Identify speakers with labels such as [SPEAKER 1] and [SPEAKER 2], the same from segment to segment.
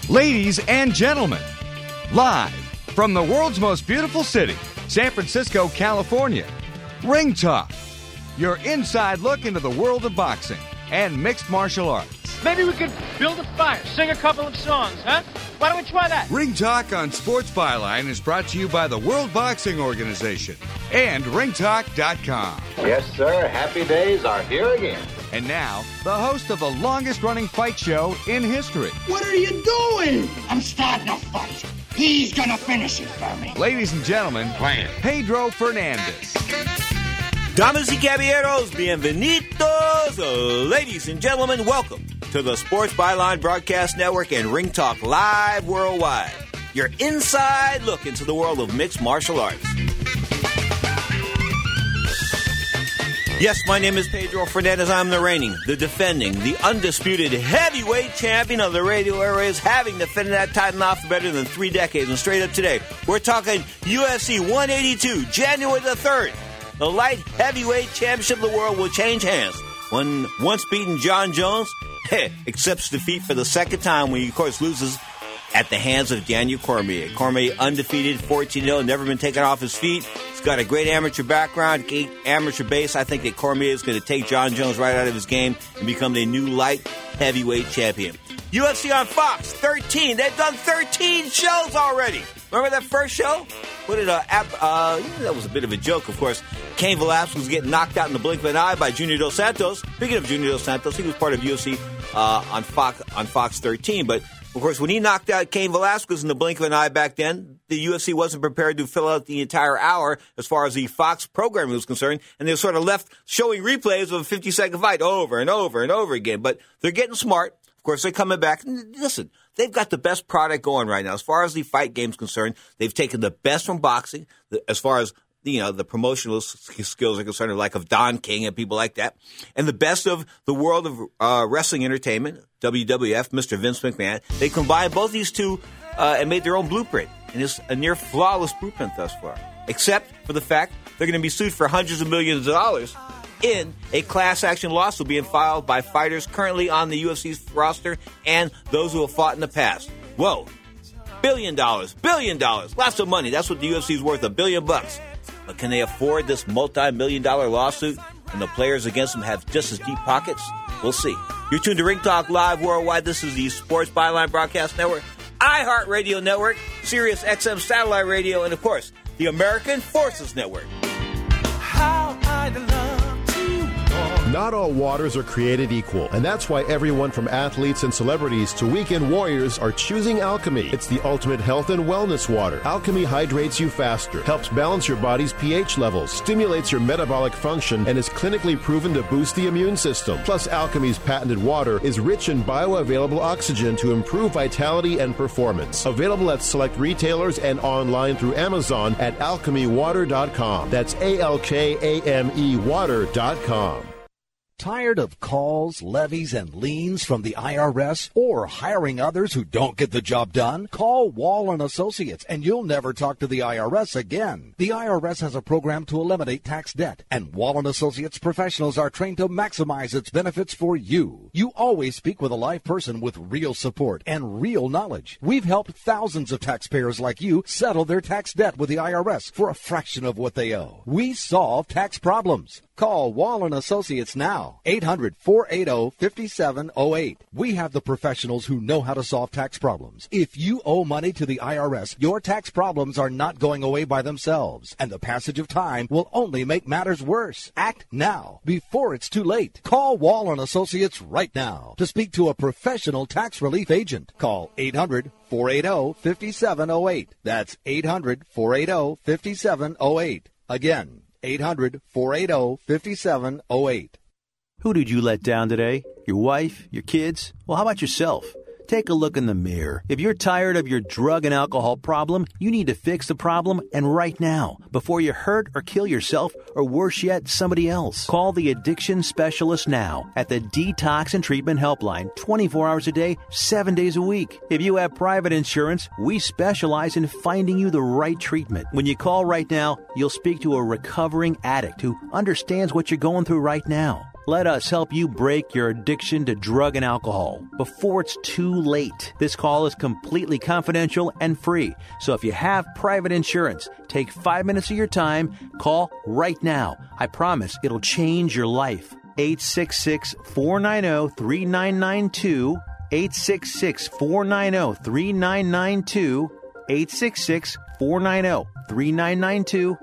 [SPEAKER 1] Ladies and gentlemen, live from the world's most beautiful city, San Francisco, California, Ring Talk, your inside look into the world of boxing and mixed martial arts.
[SPEAKER 2] Maybe we could build a fire, sing a couple of songs, huh? Why don't we try that?
[SPEAKER 1] Ring Talk on Sports Byline is brought to you by the World Boxing Organization and ringtalk.com.
[SPEAKER 3] Yes, sir. Happy days are here again.
[SPEAKER 1] And now, the host of the longest-running fight show in history.
[SPEAKER 4] What are you doing? I'm starting a fight. He's gonna finish it for me.
[SPEAKER 1] Ladies and gentlemen, Pedro Fernandez.
[SPEAKER 5] Damas y caballeros, bienvenidos. Ladies and gentlemen, welcome to the Sports Byline Broadcast Network and Ring Talk Live Worldwide. Your inside look into the world of mixed martial arts. Yes, my name is Pedro Fernandez. I'm the reigning, the defending, the undisputed heavyweight champion of the radio airwaves, having defended that title now for better than 3 decades. And straight up today, we're talking UFC 182, January the 3rd. The light heavyweight championship of the world will change hands when once beaten John Jones accepts defeat for the second time when he, of course, loses at the hands of Daniel Cormier. Cormier undefeated, 14-0, never been taken off his feet. He's got a great amateur background, great amateur base. I think that Cormier is going to take John Jones right out of his game and become the new light heavyweight champion. UFC on Fox 13. They've done 13 shows already. Remember that first show? That was a bit of a joke, of course. Cain Velasquez was getting knocked out in the blink of an eye by Junior Dos Santos. Speaking of Junior Dos Santos, he was part of UFC on Fox 13. But, of course, when he knocked out Cain Velasquez in the blink of an eye back then, the UFC wasn't prepared to fill out the entire hour as far as the Fox programming was concerned, and they were sort of left showing replays of a 50-second fight over and over and over again. But they're getting smart. Of course, they're coming back. Listen, they've got the best product going right now. As far as the fight game's concerned, they've taken the best from boxing, as far as the promotional skills are concerned, like of Don King and people like that, and the best of the world of wrestling entertainment, WWF, Mr. Vince McMahon. They combined both these two and made their own blueprint, and it's a near flawless blueprint thus far, except for the fact they're going to be sued for hundreds of millions of dollars in a class action lawsuit being filed by fighters currently on the UFC's roster and those who have fought in the past. Whoa. $1 billion. Lots of money. That's what the UFC is worth, $1 billion. But can they afford this multi-million-dollar lawsuit and the players against them have just as deep pockets? We'll see. You're tuned to Ring Talk Live Worldwide. This is the Sports Byline Broadcast Network, iHeartRadio Network, Sirius XM Satellite Radio, and, of course, the American Forces Network.
[SPEAKER 6] How I'd love
[SPEAKER 7] Not all waters are created equal, and that's why everyone from athletes and celebrities to weekend warriors are choosing Alchemy. It's the ultimate health and wellness water. Alchemy hydrates you faster, helps balance your body's pH levels, stimulates your metabolic function, and is clinically proven to boost the immune system. Plus, Alchemy's patented water is rich in bioavailable oxygen to improve vitality and performance. Available at select retailers and online through Amazon at alchemywater.com. That's ALKAME water.com.
[SPEAKER 8] Tired of calls, levies, and liens from the IRS or hiring others who don't get the job done? Call Wall & Associates and you'll never talk to the IRS again. The IRS has a program to eliminate tax debt, and Wall & Associates professionals are trained to maximize its benefits for you. You always speak with a live person with real support and real knowledge. We've helped thousands of taxpayers like you settle their tax debt with the IRS for a fraction of what they owe. We solve tax problems. Call Wall & Associates now, 800-480-5708. We have the professionals who know how to solve tax problems. If you owe money to the IRS, your tax problems are not going away by themselves, and the passage of time will only make matters worse. Act now, before it's too late. Call Wall & Associates right now to speak to a professional tax relief agent. Call 800-480-5708. That's 800-480-5708. Again, 800-480-5708.
[SPEAKER 9] Who did you let down today? Your wife? Your kids? Well, how about yourself? Take a look in the mirror. If you're tired of your drug and alcohol problem, you need to fix the problem, and right now, before you hurt or kill yourself, or worse yet, somebody else. Call the addiction specialist now at the Detox and Treatment Helpline, 24 hours a day, 7 days a week. If you have private insurance, we specialize in finding you the right treatment. When you call right now, you'll speak to a recovering addict who understands what you're going through right now. Let us help you break your addiction to drug and alcohol before it's too late. This call is completely confidential and free. So if you have private insurance, take 5 minutes of your time. Call right now. I promise it'll change your life. 866-490-3992. 866-490-3992. 866-490-3992.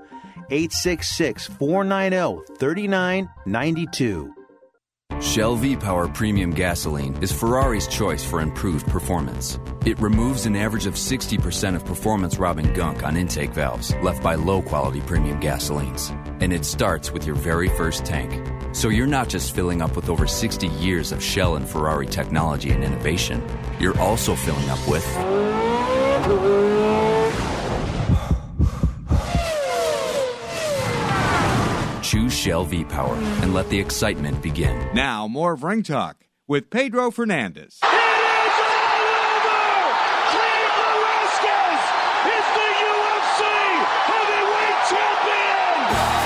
[SPEAKER 9] 866-490-3992.
[SPEAKER 10] Shell V-Power Premium Gasoline is Ferrari's choice for improved performance. It removes an average of 60% of performance-robbing gunk on intake valves left by low-quality premium gasolines. And it starts with your very first tank. So you're not just filling up with over 60 years of Shell and Ferrari technology and innovation. You're also filling up with... Choose Shell V-Power and let the excitement begin.
[SPEAKER 1] Now, more of Ring Talk with Pedro Fernandez.
[SPEAKER 6] It is all over! Cain Velasquez is the UFC heavyweight champion!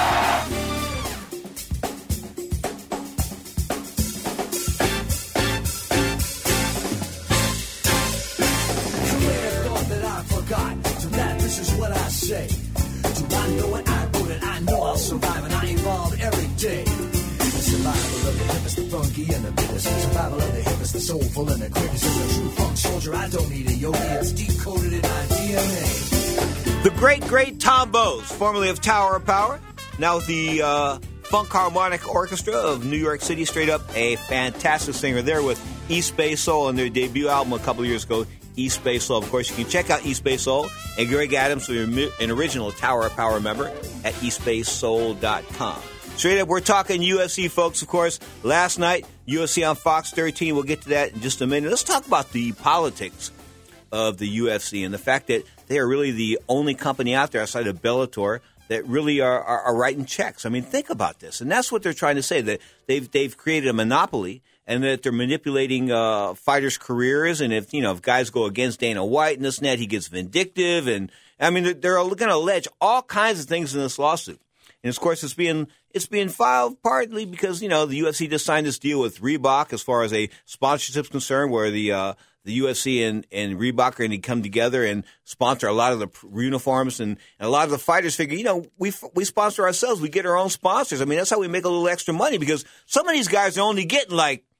[SPEAKER 11] You may have thought that I forgot, so that this is what I say. Do I know it? I wrote it. I know I'll survive, and I evolve every day. The survival of the hippest, the funky, and the biggest. The survival of the hippest, the soulful, and the quickest. As a true funk soldier, I don't need a yogi. It's decoded in my DNA.
[SPEAKER 5] The great Tom Bowes, formerly of Tower of Power, now with the Funk Harmonic Orchestra of New York City, straight up a fantastic singer there with East Bay Soul and their debut album a couple of years ago, East Bay Soul. Of course, you can check out East Bay Soul and Greg Adams, an original Tower of Power member, at eastbaysoul.com. Straight up, we're talking UFC, folks, of course. Last night, UFC on Fox 13. We'll get to that in just a minute. Let's talk about the politics of the UFC and the fact that they are really the only company out there outside of Bellator that really are writing checks. I mean, think about this. And that's what they're trying to say, that they've created a monopoly and that they're manipulating fighters' careers. And if guys go against Dana White and this and that, he gets vindictive. And I mean, they're going to allege all kinds of things in this lawsuit. And of course, it's being filed partly because the UFC just signed this deal with Reebok as far as a sponsorship is concerned, where the UFC and Reebok are going to come together and sponsor a lot of the uniforms, and a lot of the fighters figure, we sponsor ourselves, we get our own sponsors. I mean, that's how we make a little extra money, because some of these guys are only getting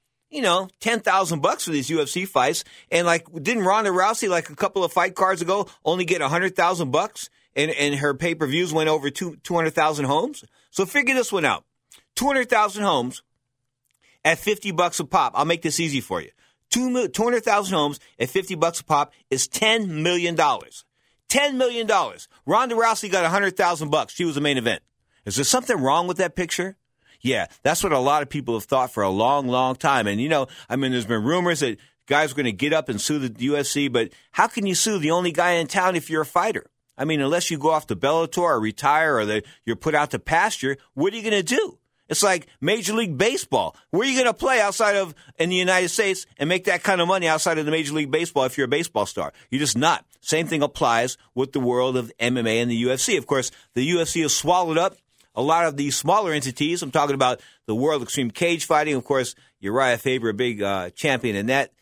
[SPEAKER 5] $10,000 for these UFC fights, and didn't Ronda Rousey a couple of fight cards ago only get $100,000? And her pay-per-views went over 200,000 homes. So figure this one out. 200,000 homes at $50 a pop. I'll make this easy for you. 200,000 homes at $50 a pop is $10 million. $10 million. Ronda Rousey got $100,000. She was the main event. Is there something wrong with that picture? Yeah, that's what a lot of people have thought for a long, long time. And, there's been rumors that guys are going to get up and sue the UFC, but how can you sue the only guy in town if you're a fighter? I mean, unless you go off to Bellator or retire or you're put out to pasture, what are you going to do? It's like Major League Baseball. Where are you going to play outside of in the United States and make that kind of money outside of the Major League Baseball if you're a baseball star? You're just not. Same thing applies with the world of MMA and the UFC. Of course, the UFC has swallowed up a lot of these smaller entities. I'm talking about the World Extreme Cage Fighting. Of course, Uriah Faber, a big champion in that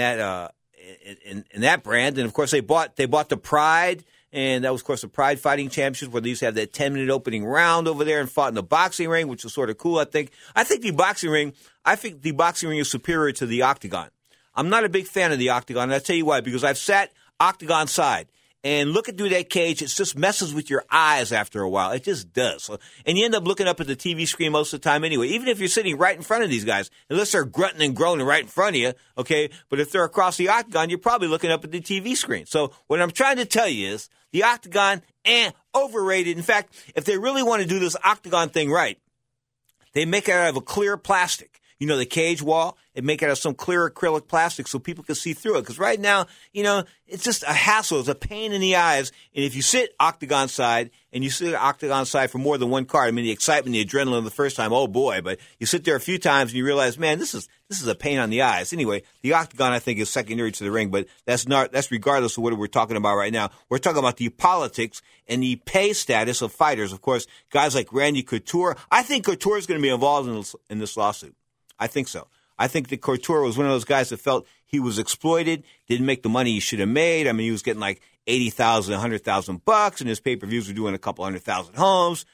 [SPEAKER 5] brand. And of course, they bought the Pride. And that was, of course, the Pride Fighting Championships, where they used to have that 10-minute opening round over there and fought in the boxing ring, which was sort of cool, I think. I think the boxing ring is superior to the octagon. I'm not a big fan of the octagon, and I'll tell you why. Because I've sat octagon side, and looking through that cage, it just messes with your eyes after a while. It just does. And you end up looking up at the TV screen most of the time anyway, even if you're sitting right in front of these guys, unless they're grunting and groaning right in front of you, okay? But if they're across the octagon, you're probably looking up at the TV screen. So what I'm trying to tell you is the octagon, overrated. In fact, if they really want to do this octagon thing right, they make it out of a clear plastic. the cage wall and make it out of some clear acrylic plastic so people can see through it. Because right now, it's just a hassle. It's a pain in the eyes. And if you sit octagon side and you sit octagon side for more than one card, I mean, the excitement, the adrenaline the first time, oh boy. But you sit there a few times and you realize, man, this is a pain on the eyes. Anyway, the octagon, I think, is secondary to the ring, but that's regardless of what we're talking about right now. We're talking about the politics and the pay status of fighters. Of course, guys like Randy Couture. I think Couture is going to be involved in this lawsuit. I think so. I think that Couture was one of those guys that felt he was exploited, didn't make the money he should have made. I mean, he was getting like $80,000, $100,000, and his pay-per-views were doing a couple 100,000 homes.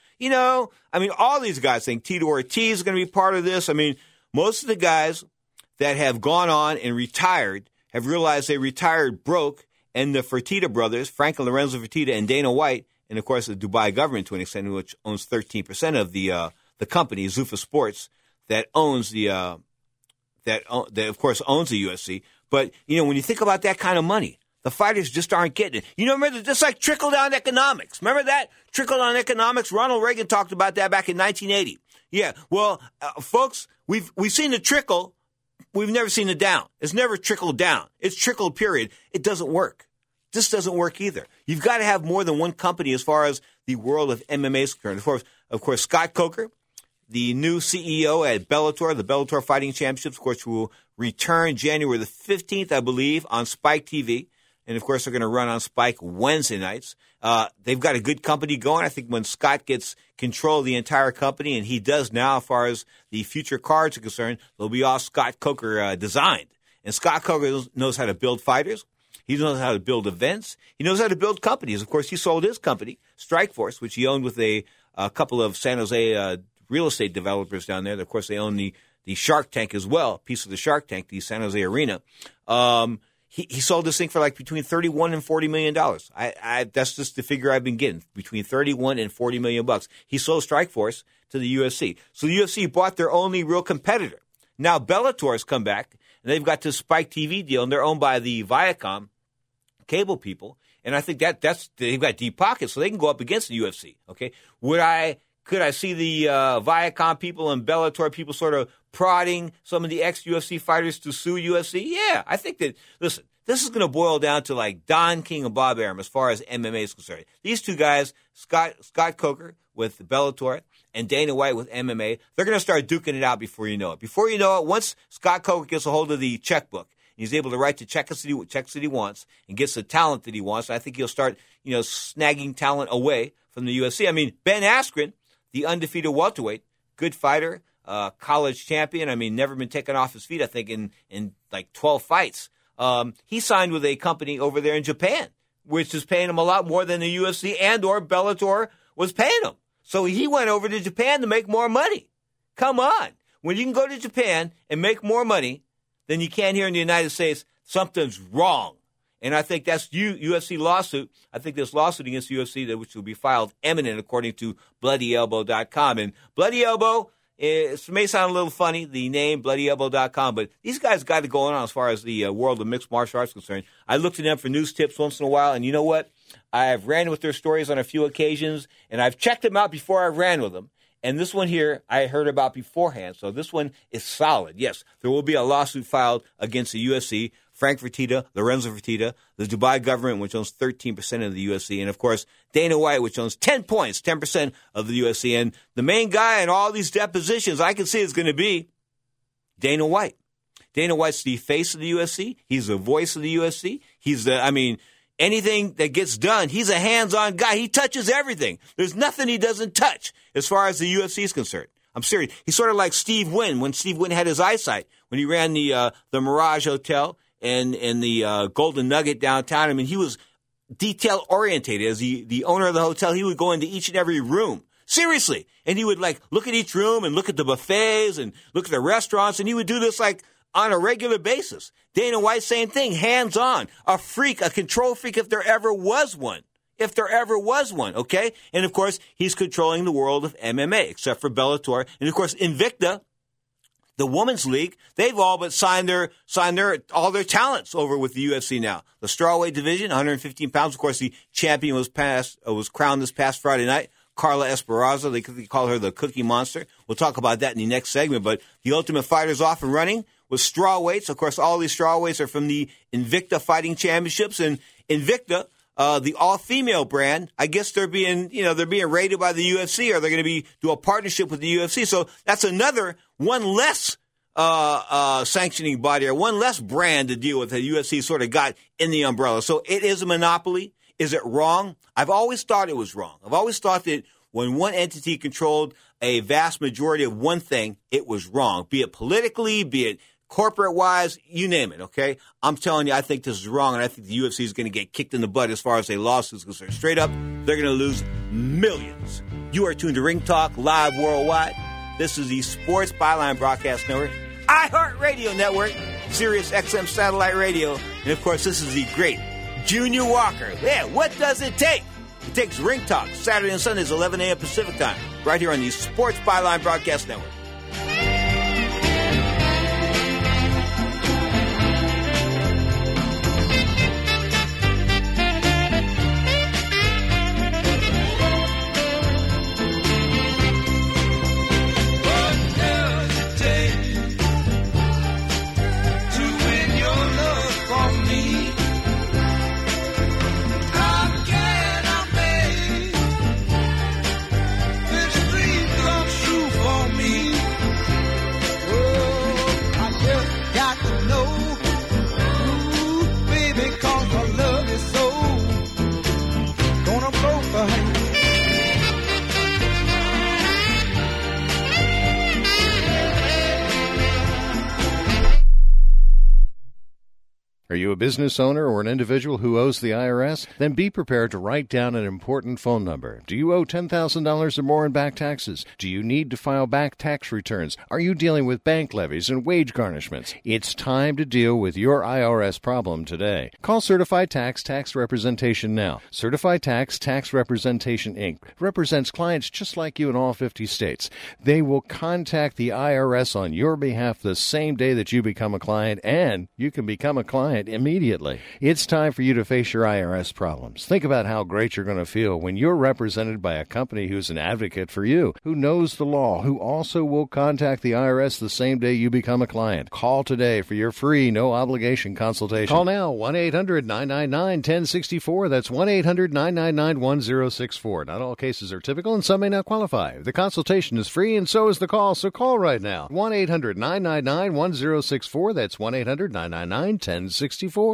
[SPEAKER 5] I mean, all these guys think Tito Ortiz is going to be part of this. I mean, most of the guys that have gone on and retired have realized they retired broke, and the Fertitta brothers, Frank and Lorenzo Fertitta and Dana White, and of course the Dubai government to an extent, which owns 13% of the company, Zuffa Sports, that owns that of course owns the UFC. But when you think about that kind of money, the fighters just aren't getting it. Remember, just like trickle-down economics. Remember that? Trickle-down economics? Ronald Reagan talked about that back in 1980. Yeah, well, folks, we've seen the trickle. We've never seen the down. It's never trickled down. It's trickled, period. It doesn't work. This doesn't work either. You've got to have more than one company as far as the world of MMA is concerned. Of course, Scott Coker, the new CEO at Bellator, the Bellator Fighting Championships, of course, will return January the 15th, I believe, on Spike TV. And, of course, they're going to run on Spike Wednesday nights. They've got a good company going. I think when Scott gets control of the entire company, and he does now as far as the future cards are concerned, they'll be all Scott Coker designed. And Scott Coker knows how to build fighters. He knows how to build events. He knows how to build companies. Of course, he sold his company, Strikeforce, which he owned with a couple of San Jose real estate developers down there. Of course, they own the Shark Tank as well, a piece of the Shark Tank, the San Jose Arena. He sold this thing for like between $31 and $40 million. That's just the figure I've been getting, between $31 and $40 million. He sold Strikeforce to the UFC. So the UFC bought their only real competitor. Now Bellator has come back, and they've got this Spike TV deal, and they're owned by the Viacom cable people. And I think they've got deep pockets, so they can go up against the UFC. Okay, could I see the Viacom people and Bellator people sort of prodding some of the ex-UFC fighters to sue UFC? Yeah, I think that, listen, this is going to boil down to like Don King and Bob Arum as far as MMA is concerned. These two guys, Scott Coker with Bellator and Dana White with MMA, they're going to start duking it out before you know it. Before you know it, once Scott Coker gets a hold of the checkbook, he's able to write the checks that he wants and gets the talent that he wants, I think he'll start, snagging talent away from the UFC. I mean, Ben Askren, the undefeated welterweight, good fighter, college champion. I mean, never been taken off his feet, I think, in like 12 fights. He signed with a company over there in Japan, which is paying him a lot more than the UFC and or Bellator was paying him. So he went over to Japan to make more money. Come on. When you can go to Japan and make more money than you can here in the United States, something's wrong. And I think that's UFC lawsuit. I think this lawsuit against UFC, which will be filed imminent, according to BloodyElbow.com. And Bloody Elbow, it may sound a little funny, the name BloodyElbow.com, but these guys got it going on as far as the world of mixed martial arts is concerned. I look to them for news tips once in a while, and you know what? I've ran with their stories on a few occasions, and I've checked them out before I ran with them. And this one here I heard about beforehand, so this one is solid. Yes, there will be a lawsuit filed against the UFC, Frank Fertitta, Lorenzo Fertitta, the Dubai government, which owns 13% of the UFC, and, of course, Dana White, which owns 10% of the UFC. And the main guy in all these depositions I can see is going to be Dana White. Dana White's the face of the UFC. He's the voice of the UFC. Anything that gets done, he's a hands-on guy. He touches everything. There's nothing he doesn't touch as far as the UFC is concerned. I'm serious. He's sort of like Steve Wynn when Steve Wynn had his eyesight, when he ran the Mirage Hotel and the Golden Nugget downtown. I mean, he was detail-orientated. As the owner of the hotel, he would go into each and every room. Seriously. And he would, look at each room and look at the buffets and look at the restaurants, and he would do this, on a regular basis. Dana White, same thing, hands-on. A freak, a control freak if there ever was one. Okay? And, of course, he's controlling the world of MMA, except for Bellator. And, of course, Invicta, the women's league, they've all but signed all their talents over with the UFC now. The strawweight division, 115 pounds. Of course, the champion was crowned this past Friday night. Carla Esperanza. They call her the Cookie Monster. We'll talk about that in the next segment. But the Ultimate Fighter's off and running with straw weights. Of course, all these straw weights are from the Invicta Fighting Championships. And Invicta, the all-female brand, I guess they're being rated by the UFC, or they're going to do a partnership with the UFC. So that's another one less sanctioning body, or one less brand to deal with that UFC sort of got in the umbrella. So it is a monopoly. Is it wrong? I've always thought it was wrong. I've always thought that when one entity controlled a vast majority of one thing, it was wrong, be it politically, be it corporate-wise, you name it, okay? I'm telling you, I think this is wrong, and I think the UFC is going to get kicked in the butt as far as a lawsuit is concerned. Straight up, they're going to lose millions. You are tuned to Ring Talk live worldwide. This is the Sports Byline Broadcast Network, iHeartRadio Network, Sirius XM Satellite Radio, and, of course, this is the great Junior Walker. Yeah, what does it take? It takes Ring Talk, Saturday and Sundays, 11 a.m. Pacific Time, right here on the Sports Byline Broadcast Network.
[SPEAKER 12] Are you a business owner or an individual who owes the IRS? Then be prepared to write down an important phone number. Do you owe $10,000 or more in back taxes? Do you need to file back tax returns? Are you dealing with bank levies and wage garnishments? It's time to deal with your IRS problem today. Call Certified Tax Representation now. Certified Tax Representation, Inc. represents clients just like you in all 50 states. They will contact the IRS on your behalf the same day that you become a client, and you can become a client immediately. It's time for you to face your IRS problems. Think about how great you're going to feel when you're represented by a company who's an advocate for you, who knows the law, who also will contact the IRS the same day you become a client. Call today for your free, no-obligation consultation. Call now, 1-800-999-1064. That's 1-800-999-1064. Not all cases are typical, and some may not qualify. The consultation is free, and so is the call, so call right now. 1-800-999-1064. That's 1-800-999-1064.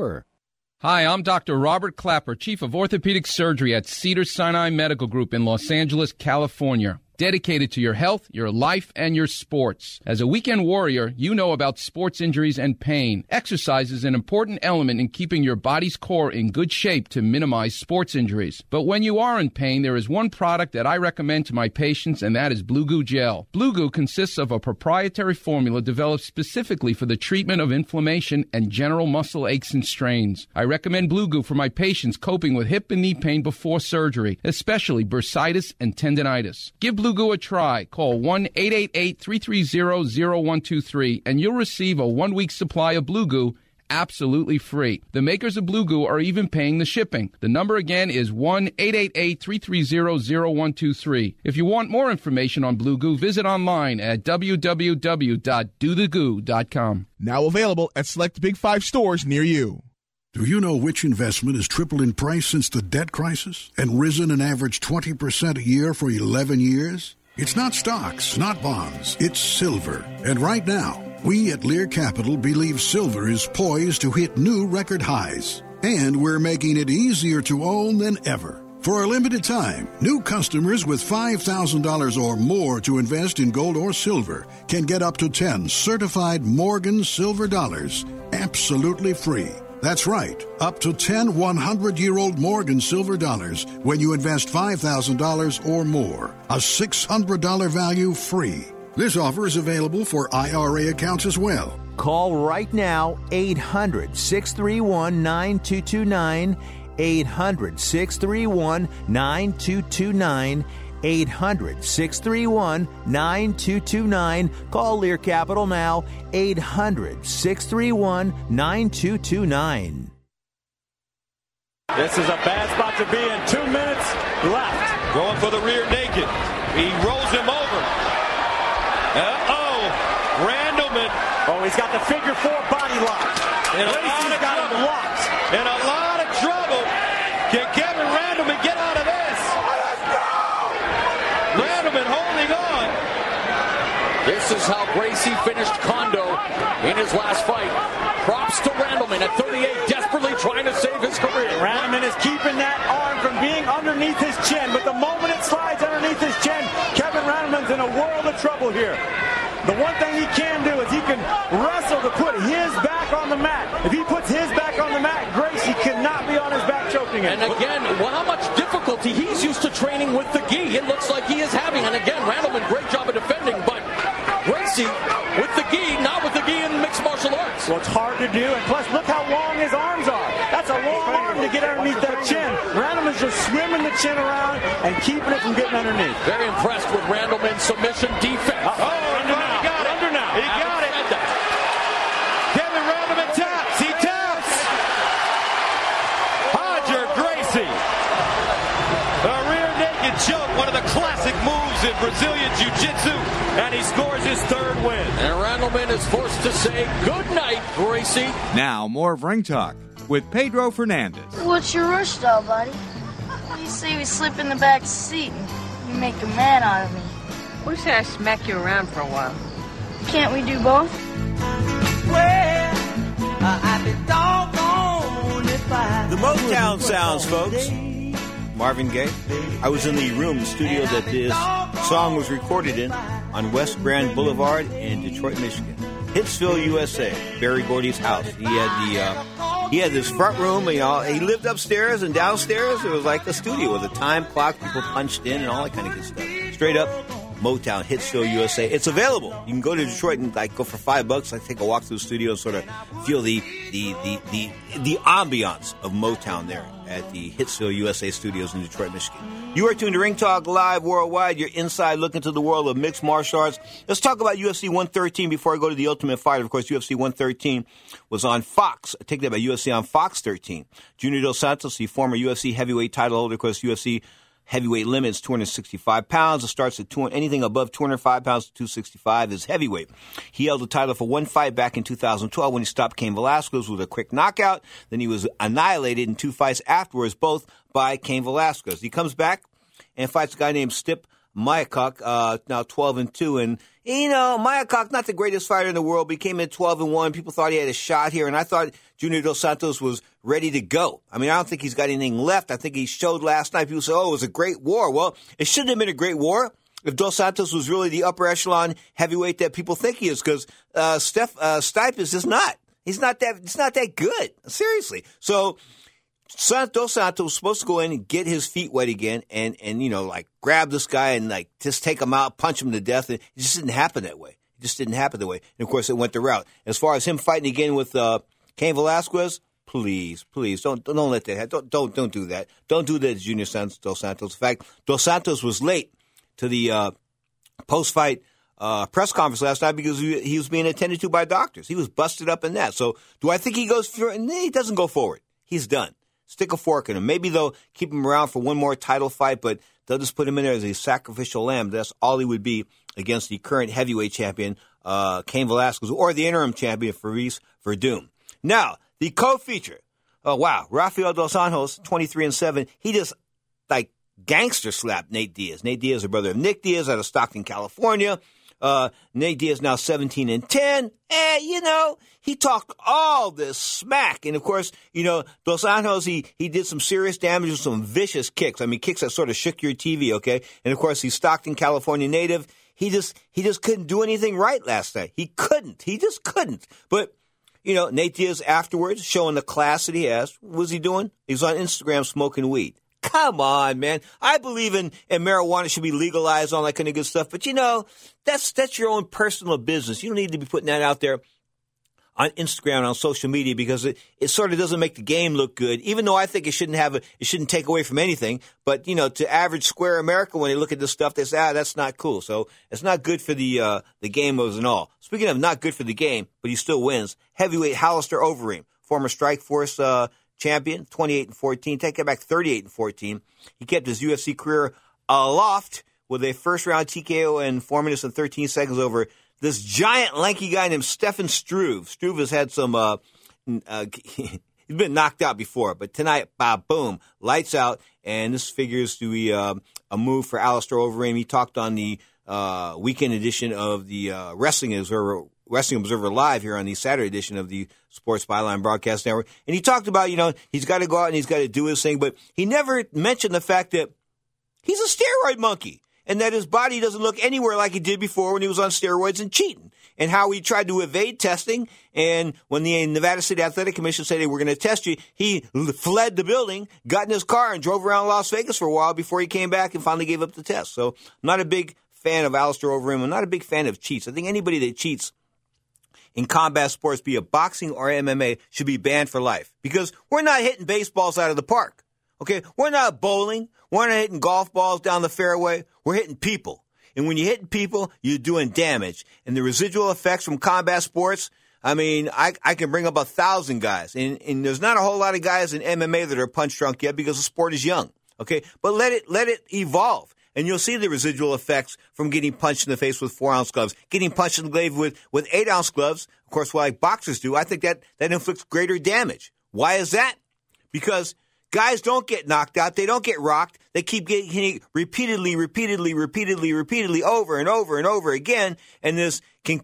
[SPEAKER 13] Hi, I'm Dr. Robert Clapper, Chief of Orthopedic Surgery at Cedars-Sinai Medical Group in Los Angeles, California. Dedicated to your health, your life, and your sports. As a weekend warrior, you know about sports injuries and pain. Exercise is an important element in keeping your body's core in good shape to minimize sports injuries. But when you are in pain, there is one product that I recommend to my patients, and that is Blue Goo Gel. Blue Goo consists of a proprietary formula developed specifically for the treatment of inflammation and general muscle aches and strains. I recommend Blue Goo for my patients coping with hip and knee pain before surgery, especially bursitis and tendinitis. Give Blue Goo a try. Call 1-888-330-0123 and you'll receive a 1-week supply of Blue Goo absolutely free. The makers of Blue Goo are even paying the shipping. The number again is 1-888-330-0123. If you want more information on Blue Goo, visit online at www.dothegoo.com.
[SPEAKER 14] Now available at select Big 5 stores near you.
[SPEAKER 15] Do you know which investment has tripled in price since the debt crisis and risen an average 20% a year for 11 years? It's not stocks, not bonds, it's silver. And right now, we at Lear Capital believe silver is poised to hit new record highs. And we're making it easier to own than ever. For a limited time, new customers with $5,000 or more to invest in gold or silver can get up to 10 certified Morgan silver dollars absolutely free. That's right, up to 10 100-year-old Morgan silver dollars when you invest $5,000 or more. A $600 value free. This offer is available for IRA accounts as well.
[SPEAKER 16] Call right now, 800-631-9229, 800-631-9229, 800-631-9229. Call Lear Capital now, 800-631-9229.
[SPEAKER 17] This is a bad spot to be in. 2 minutes left. Going for the rear naked. He's got the figure 4 body lock. Gracie's got him locked.
[SPEAKER 6] In a lot of trouble. Can Kevin Randleman get out of this? Randleman holding on.
[SPEAKER 18] This is how Gracie finished Kondo in his last fight. Props to Randleman at 38, desperately trying to save his career.
[SPEAKER 17] Randleman is keeping that arm from being underneath his chin, but the moment it slides underneath his chin, Kevin Randleman's in a world of trouble here. The one thing he can do is he can wrestle to put his back on the mat. If he puts his back on the mat, Gracie cannot be on his back choking him.
[SPEAKER 18] And again, how much difficulty he's used to training with the gi. It looks like he is having. And again, Randleman, great job of defending, but Gracie with the gi, not with the gi in mixed martial arts.
[SPEAKER 17] Well, it's hard to do, and plus, look how long his arms are. That's a long arm to get underneath that chin. Randleman's just swimming the chin around and keeping it from getting underneath.
[SPEAKER 18] Very impressed with Randleman's submission defense.
[SPEAKER 6] Under now. He got it. Under now. He got it. Kevin Randleman taps. He taps. Roger Gracie. A rear naked choke, one of the classic moves in Brazilian Jiu-Jitsu, and he scores his third win.
[SPEAKER 18] And Randleman is forced to say good night, Gracie.
[SPEAKER 1] Now, more of Ring Talk with Pedro Fernandez.
[SPEAKER 19] What's your rush, though, buddy? What do you say we slip in the back seat and you make a man out of me?
[SPEAKER 20] What do you say I smack you around for a while?
[SPEAKER 19] Can't we do both?
[SPEAKER 5] The Motown sounds, folks. Marvin Gaye. I was in the studio that this song was recorded in on West Grand Boulevard in Detroit, Michigan. Hitsville, USA. Barry Gordy's house. He had this front room. He lived upstairs and downstairs. It was like a studio with a time clock. People punched in and all that kind of good stuff. Straight up Motown, Hitsville, USA. It's available. You can go to Detroit and go for $5. Take a walk through the studio and sort of feel the ambiance of Motown there at the Hitsville, USA studios in Detroit, Michigan. You are tuned to Ring Talk Live Worldwide. Your inside look into the world of mixed martial arts. Let's talk about UFC 113 before I go to the Ultimate Fighter. Of course, UFC 113 was on Fox. Take that by UFC on Fox 13. Junior Dos Santos, the former UFC heavyweight title holder, of course, UFC heavyweight limit is 265 pounds. It starts at anything above 205 pounds to 265 is heavyweight. He held the title for one fight back in 2012 when he stopped Cain Velasquez with a quick knockout. Then he was annihilated in 2 fights afterwards, both by Cain Velasquez. He comes back and fights a guy named Stipe Miocic, now 12-2. And, Miocic, not the greatest fighter in the world, but he came in 12-1. People thought he had a shot here, and I thought Junior Dos Santos was ready to go. I mean, I don't think he's got anything left. I think he showed last night. People say, it was a great war. Well, it shouldn't have been a great war if Dos Santos was really the upper echelon heavyweight that people think he is, because Stipe is just not. It's not that good. Seriously. So Dos Santos was supposed to go in and get his feet wet again and grab this guy and just take him out, punch him to death. And it just didn't happen that way. And of course, it went the route. As far as him fighting again with Cain Velasquez, please don't let that happen. Don't do that. Don't do that to Junior Dos Santos. In fact, Dos Santos was late to the post-fight press conference last night because he was being attended to by doctors. He was busted up in that. So do I think he goes forward? No, he doesn't go forward. He's done. Stick a fork in him. Maybe they'll keep him around for one more title fight, but they'll just put him in there as a sacrificial lamb. That's all he would be against the current heavyweight champion, Cain Velasquez, or the interim champion, Fabrice Verdum. Now, the co-feature. Oh, wow. Rafael Dos Anjos, 23-7. He just, gangster slapped Nate Diaz. Nate Diaz, the brother of Nick Diaz out of Stockton, California. Nate Diaz now 17-10. And, he talked all this smack. And, of course, Dos Anjos, he did some serious damage with some vicious kicks. I mean, kicks that sort of shook your TV, okay? And, of course, he's Stockton, California native. He just couldn't do anything right last night. He just couldn't. But, Nate Diaz afterwards, showing the class that he has, what was he doing? He was on Instagram smoking weed. Come on, man. I believe in marijuana should be legalized, all that kind of good stuff. But, that's your own personal business. You don't need to be putting that out there on Instagram, on social media, because it sort of doesn't make the game look good, even though I think it shouldn't take away from anything. But, to average square America, when they look at this stuff, they say, that's not cool. So it's not good for the game and all. Speaking of not good for the game, but he still wins, heavyweight Hollister Overeem, former Strikeforce champion, 28-14. Take it back, 38-14. He kept his UFC career aloft with a first-round TKO in 4 minutes and 13 seconds over this giant, lanky guy named Stefan Struve. Struve has had some, he's been knocked out before, but tonight, boom, lights out, and this figures to be a move for Alistair Overeem. He talked on the weekend edition of the Wrestling Observer Live here on the Saturday edition of the Sports Byline Broadcast Network, and he talked about, he's got to go out and he's got to do his thing, but he never mentioned the fact that he's a steroid monkey, and that his body doesn't look anywhere like it did before when he was on steroids and cheating, and how he tried to evade testing. And when the Nevada State Athletic Commission said, hey, we're going to test you, he fled the building, got in his car, and drove around Las Vegas for a while before he came back and finally gave up the test. So I'm not a big fan of Alistair Overeem. I'm not a big fan of cheats. I think anybody that cheats in combat sports, be it boxing or MMA, should be banned for life, because we're not hitting baseballs out of the park. Okay, we're not bowling. We're not hitting golf balls down the fairway. We're hitting people. And when you're hitting people, you're doing damage. And the residual effects from combat sports, I mean, I can bring up 1,000 guys. And there's not a whole lot of guys in MMA that are punch drunk yet because the sport is young. Okay, but let it evolve. And you'll see the residual effects from getting punched in the face with 4-ounce gloves, getting punched in the glove with 8-ounce gloves. Of course, like boxers do, I think that inflicts greater damage. Why is that? Because guys don't get knocked out. They don't get rocked. They keep getting hit repeatedly, over and over and over again. And this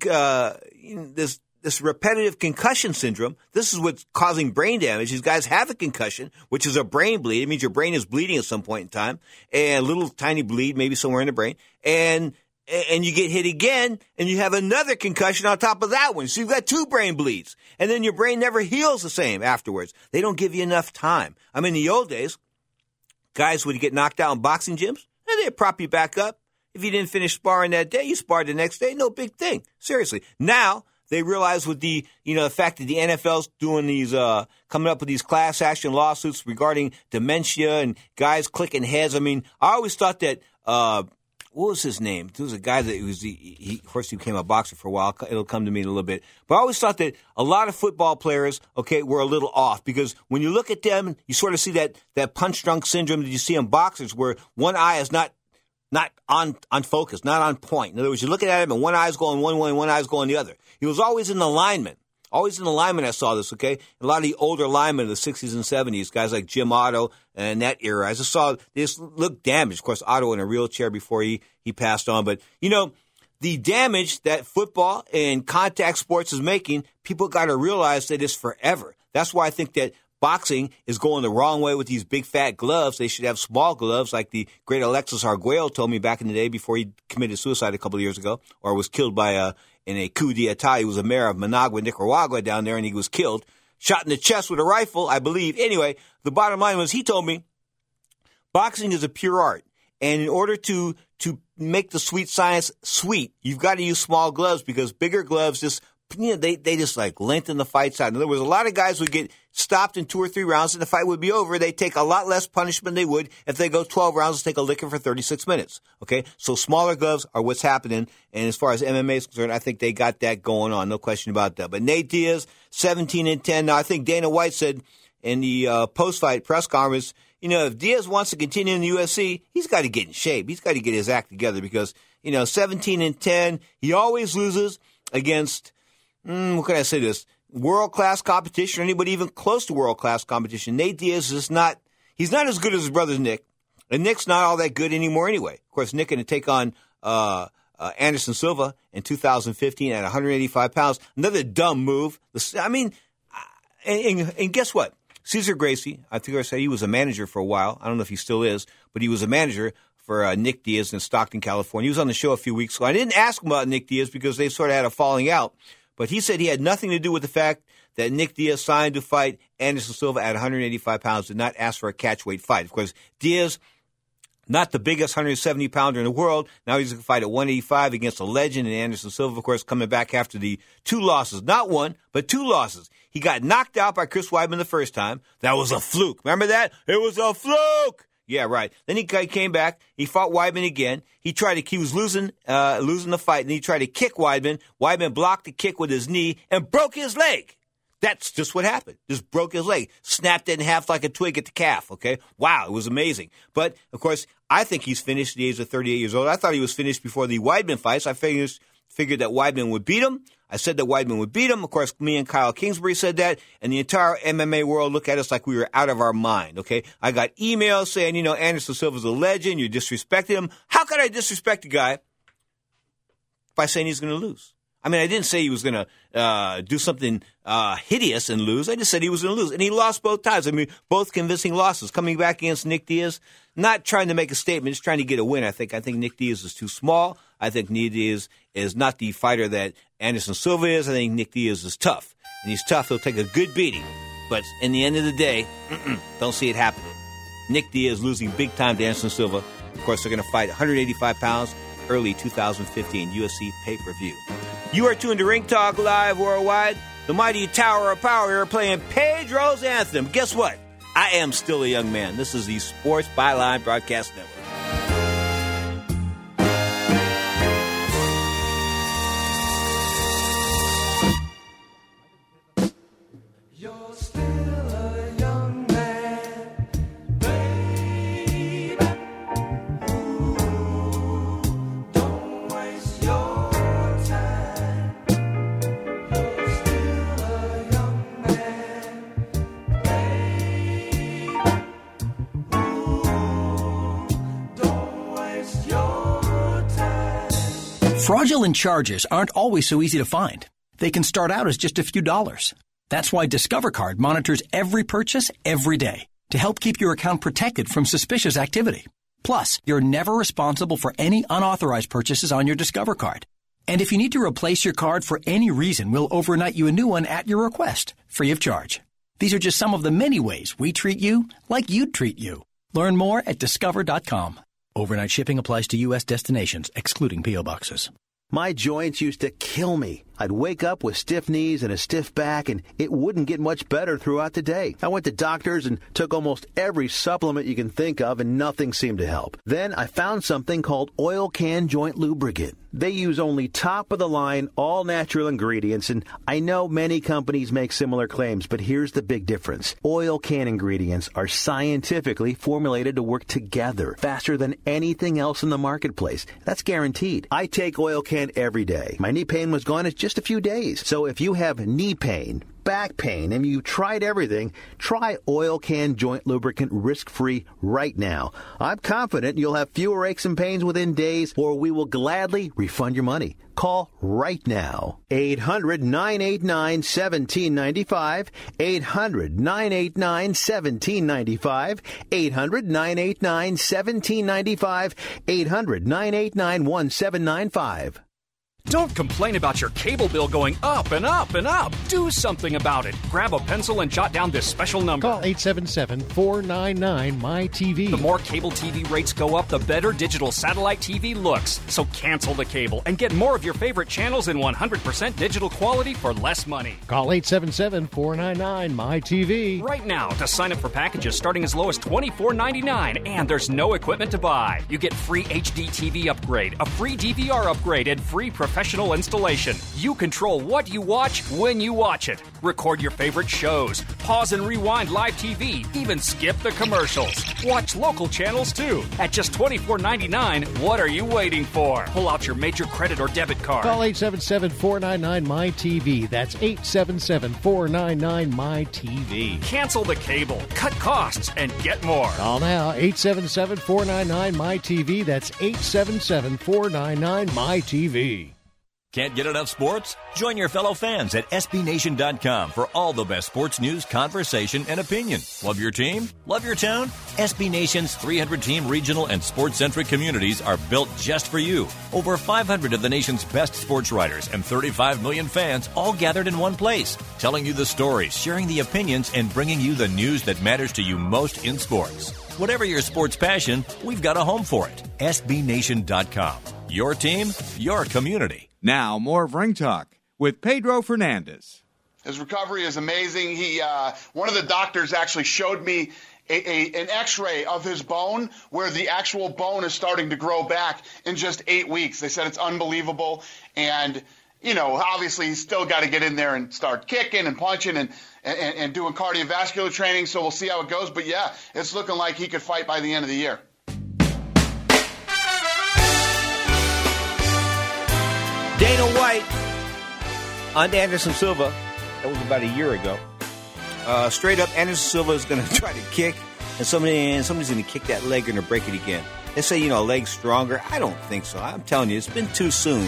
[SPEAKER 5] repetitive concussion syndrome, this is what's causing brain damage. These guys have a concussion, which is a brain bleed. It means your brain is bleeding at some point in time, and a little tiny bleed maybe somewhere in the brain. And you get hit again, and you have another concussion on top of that one. So you've got 2 brain bleeds. And then your brain never heals the same afterwards. They don't give you enough time. I mean, in the old days, guys would get knocked out in boxing gyms, and they'd prop you back up. If you didn't finish sparring that day, you sparred the next day. No big thing. Seriously. Now, they realize with the fact that the NFL's doing these, coming up with these class action lawsuits regarding dementia and guys clicking heads. I mean, I always thought that, what was his name? There was a guy that of course, he became a boxer for a while. It'll come to me in a little bit. But I always thought that a lot of football players, were a little off, because when you look at them, you sort of see that punch drunk syndrome that you see in boxers, where one eye is not on focus, not on point. In other words, you're looking at him and one eye's going one way and one eye's going the other. He was always in alignment. Always in alignment, I saw this, okay? A lot of the older linemen of the 60s and 70s, guys like Jim Otto and that era, I just saw they just looked damaged. Of course, Otto in a wheelchair before he passed on. But, the damage that football and contact sports is making, people got to realize that it's forever. That's why I think that boxing is going the wrong way with these big fat gloves. They should have small gloves, like the great Alexis Arguello told me back in the day before he committed suicide a couple of years ago, or was killed by in a coup d'etat. He was a mayor of Managua, Nicaragua down there, and he was killed, shot in the chest with a rifle, I believe. Anyway, the bottom line was, he told me boxing is a pure art. And in order to make the sweet science sweet, you've got to use small gloves, because bigger gloves just, they just like lengthen the fights out. In other words, a lot of guys would get stopped in 2 or 3 rounds and the fight would be over. They take a lot less punishment than they would if they go 12 rounds and take a licking for 36 minutes. Okay? So smaller gloves are what's happening. And as far as MMA is concerned, I think they got that going on. No question about that. But Nate Diaz, 17-10. Now, I think Dana White said in the post-fight press conference, if Diaz wants to continue in the UFC, he's got to get in shape. He's got to get his act together, because, 17-10, he always loses against, what can I say this, world-class competition, or anybody even close to world-class competition. Nate Diaz is he's not as good as his brother Nick, and Nick's not all that good anymore anyway. Of course, Nick going to take on Anderson Silva in 2015 at 185 pounds. Another dumb move. I mean, and guess what? Cesar Gracie, I think I said he was a manager for a while. I don't know if he still is, but he was a manager for Nick Diaz in Stockton, California. He was on the show a few weeks ago. I didn't ask him about Nick Diaz because they sort of had a falling out, but he said he had nothing to do with the fact that Nick Diaz signed to fight Anderson Silva at 185 pounds, did not ask for a catchweight fight. Of course, Diaz, not the biggest 170-pounder in the world. Now he's going to fight at 185 against a legend in Anderson Silva, of course, coming back after the 2 losses. Not 1, but 2 losses. He got knocked out by Chris Weidman the first time. That was a fluke. Remember that? It was a fluke. Yeah, right. Then he came back. He fought Weidman again. He was losing the fight, and he tried to kick Weidman. Weidman blocked the kick with his knee and broke his leg. That's just what happened. Just broke his leg. Snapped it in half like a twig at the calf, okay? Wow, it was amazing. But, of course, I think he's finished at the age of 38 years old. I thought he was finished before the Weidman fights. I finished figured that Weidman would beat him. I said that Weidman would beat him. Of course, me and Kyle Kingsbury said that, and the entire MMA world looked at us like we were out of our mind, okay? I got emails saying, Anderson Silva's a legend. You disrespected him. How could I disrespect a guy by saying he's going to lose? I mean, I didn't say he was going to do something hideous and lose. I just said he was going to lose. And he lost both times. I mean, both convincing losses. Coming back against Nick Diaz, not trying to make a statement, just trying to get a win. I think Nick Diaz is too small. I think Nick Diaz is not the fighter that Anderson Silva is. I think Nick Diaz is tough. And he's tough. He'll take a good beating. But in the end of the day, don't see it happening. Nick Diaz losing big time to Anderson Silva. Of course, they're going to fight 185 pounds early 2015 UFC pay-per-view. You are tuned to Ring Talk Live Worldwide. The mighty Tower of Power here playing Pedro's anthem. Guess what? I am still a young man. This is the Sports Byline Broadcast Network.
[SPEAKER 21] Fraudulent charges aren't always so easy to find. They can start out as just a few dollars. That's why Discover Card monitors every purchase every day to help keep your account protected from suspicious activity. Plus, you're never responsible for any unauthorized purchases on your Discover Card. And if you need to replace your card for any reason, we'll overnight you a new one at your request, free of charge. These are just some of the many ways we treat you like you'd treat you. Learn more at discover.com. Overnight shipping applies to U.S. destinations, excluding P.O. boxes.
[SPEAKER 9] My joints used to kill me. I'd wake up with stiff knees and a stiff back, and it wouldn't get much better throughout the day. I went to doctors and took almost every supplement you can think of, and nothing seemed to help. Then I found something called Oil Can Joint Lubricant. They use only top-of-the-line, all-natural ingredients, and I know many companies make similar claims, but here's the big difference. Oil Can ingredients are scientifically formulated to work together faster than anything else in the marketplace. That's guaranteed. I take Oil Can every day. My knee pain was gone in just a few days. So if you have knee pain, back pain, and you tried everything, try Oil Can Joint Lubricant risk-free right now. I'm confident you'll have fewer aches and pains within days, or we will gladly refund your money. Call right now. 800-989-1795. 800-989-1795. 800-989-1795. 800-989-1795.
[SPEAKER 22] Don't complain about your cable bill going up and up and up. Do something about it. Grab a pencil and jot down this special number.
[SPEAKER 12] Call 877-499-MY-TV.
[SPEAKER 22] The more cable TV rates go up, the better digital satellite TV looks. So cancel the cable and get more of your favorite channels in 100% digital quality for less money.
[SPEAKER 12] Call 877-499-MY-TV.
[SPEAKER 22] Right now to sign up for packages starting as low as $24.99. And there's no equipment to buy. You get free HD TV upgrade, a free DVR upgrade, and free professional installation. You control what you watch when you watch it. Record your favorite shows. Pause and rewind live TV. Even skip the commercials. Watch local channels too. At just $24.99, what are you waiting for? Pull out your major credit or debit card.
[SPEAKER 12] Call 877-499-MY-TV. That's 877-499-MY-TV.
[SPEAKER 22] Cancel the cable, cut costs, and get more.
[SPEAKER 12] Call now, 877-499-MY-TV. That's 877-499-MY-TV.
[SPEAKER 23] Can't get enough sports? Join your fellow fans at SBNation.com for all the best sports news, conversation, and opinion. Love your team? Love your town? SB Nation's 300-team regional and sports-centric communities are built just for you. Over 500 of the nation's best sports writers and 35 million fans all gathered in one place, telling you the stories, sharing the opinions, and bringing you the news that matters to you most in sports. Whatever your sports passion, we've got a home for it. SBNation.com. Your team, your community.
[SPEAKER 1] Now, more of Ring Talk with Pedro Fernandez.
[SPEAKER 24] His recovery is amazing. One of the doctors actually showed me an x-ray of his bone where the actual bone is starting to grow back in just 8 weeks. They said it's unbelievable. And, obviously he's still got to get in there and start kicking and punching and doing cardiovascular training. So we'll see how it goes. But, yeah, it's looking like he could fight by the end of the year.
[SPEAKER 5] Dana White on Anderson Silva. That was about a year ago. Straight up, Anderson Silva is going to try to kick, and somebody's going to kick that leg and break it again. They say, a leg's stronger. I don't think so. I'm telling you, it's been too soon.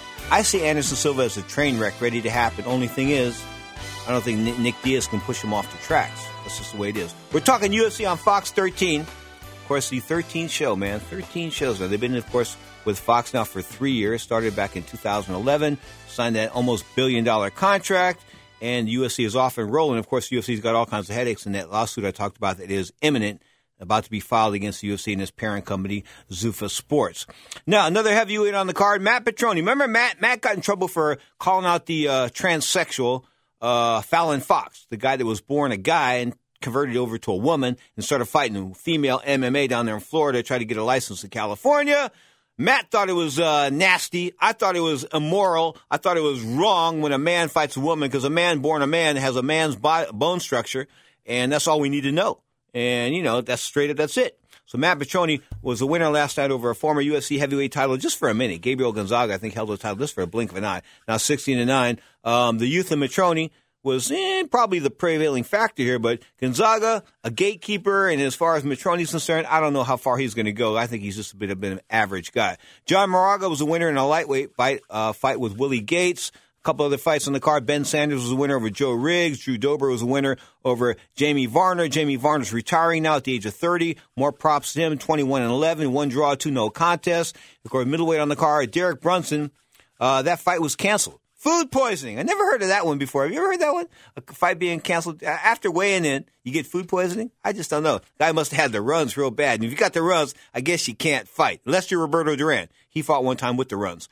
[SPEAKER 5] I see Anderson Silva as a train wreck ready to happen. Only thing is, I don't think Nick Diaz can push him off the tracks. That's just the way it is. We're talking UFC on Fox 13. Of course, the 13th show, man. 13 shows now. They've been, of course, with Fox now for 3 years. Started back in 2011. Signed that almost $1 billion contract. And UFC is off and rolling. Of course, UFC's got all kinds of headaches. And that lawsuit I talked about that is imminent, about to be filed against the UFC and its parent company, Zuffa Sports. Now, another heavyweight on the card, Matt Petroni. Remember Matt? Matt got in trouble for calling out the transsexual Fallon Fox, the guy that was born a guy and converted over to a woman and started fighting female MMA down there in Florida, tried to get a license in California. Matt thought it was nasty. I thought it was immoral. I thought it was wrong when a man fights a woman, because a man born a man has a man's bone structure, and that's all we need to know. And, that's straight up, that's it. So Matt Petroni was the winner last night over a former UFC heavyweight title just for a minute. Gabriel Gonzaga, I think, held the title just for a blink of an eye. Now 16-9. The youth of Petroni was probably the prevailing factor here, but Gonzaga, a gatekeeper, and as far as Metroni's concerned, I don't know how far he's going to go. I think he's just a bit of an average guy. John Moraga was a winner in a lightweight fight with Willie Gates. A couple other fights on the card. Ben Sanders was a winner over Joe Riggs. Drew Dober was a winner over Jamie Varner. Jamie Varner's retiring now at the age of 30. More props to him, 21-11. 1 draw, 2 no contests. Of course, middleweight on the card, Derek Brunson. That fight was canceled. Food poisoning. I never heard of that one before. Have you ever heard that one? A fight being canceled after weighing in, you get food poisoning? I just don't know. Guy must have had the runs real bad. And if you got the runs, I guess you can't fight. Unless you're Roberto Duran. He fought one time with the runs.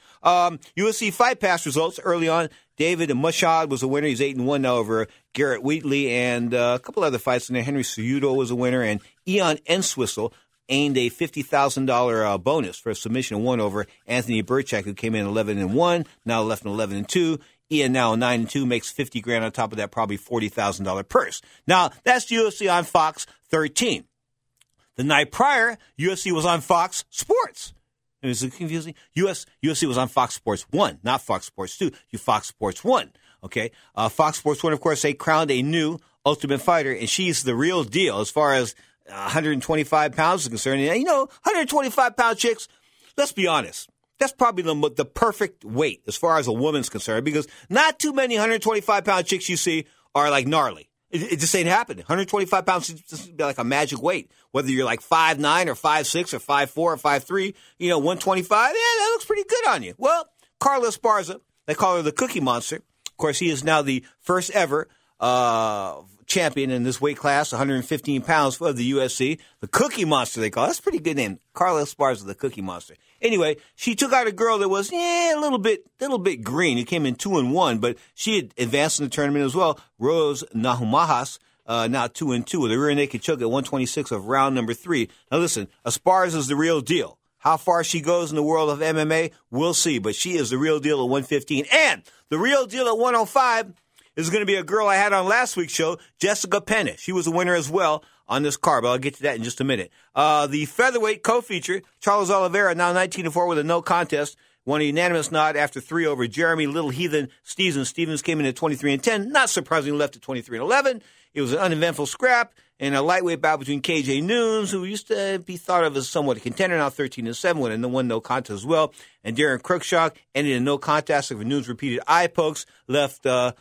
[SPEAKER 5] UFC Fight Pass results early on. David Mushad was a winner. He's 8-1 now over Garrett Wheatley. And a couple other fights in there. Henry Cejudo was a winner. And Eon Entwistle aimed a $50,000 bonus for a submission one over Anthony Burchak, who came in 11-1, now left in 11-2. Ian now 9-2, makes $50,000 on top of that, probably $40,000 purse. Now, that's UFC on Fox 13. The night prior, UFC was on Fox Sports. Is it confusing? UFC was on Fox Sports 1, not Fox Sports 2. Fox Sports 1, okay? Fox Sports 1, of course, they crowned a new Ultimate Fighter, and she's the real deal as far as 125 pounds is concerned. And, 125-pound chicks, let's be honest, that's probably the perfect weight as far as a woman's concerned, because not too many 125-pound chicks you see are like gnarly. It just ain't happening. 125 pounds is just like a magic weight. Whether you're like 5'9" or 5'6" or 5'4" or 5'3", 125, that looks pretty good on you. Well, Carla Esparza, they call her the Cookie Monster. Of course, he is now the first ever champion in this weight class, 115 pounds for the UFC. The Cookie Monster, they call it. That's a pretty good name. Carla Esparza, the Cookie Monster. Anyway, she took out a girl that was a little bit green. Who came in 2-1, but she had advanced in the tournament as well. Rose Namajunas, now 2-2 with a rear naked choke at 126 of round number 3. Now listen, Esparza is the real deal. How far she goes in the world of MMA, we'll see. But she is the real deal at 115. And the real deal at 105 is going to be a girl I had on last week's show, Jessica Penne. She was a winner as well on this card, but I'll get to that in just a minute. The featherweight co-feature, Charles Oliveira, now 19-4 with a no contest, won a unanimous nod after 3 over Jeremy Little Heathen Stevens. Stevens came in at 23-10, not surprisingly left at 23-11. It was an uneventful scrap and a lightweight bout between KJ Nunes, who used to be thought of as somewhat a contender, now 13-7, with a 1 no contest as well. And Darren Cruikshank ended in no contest after Nunes repeated eye pokes, left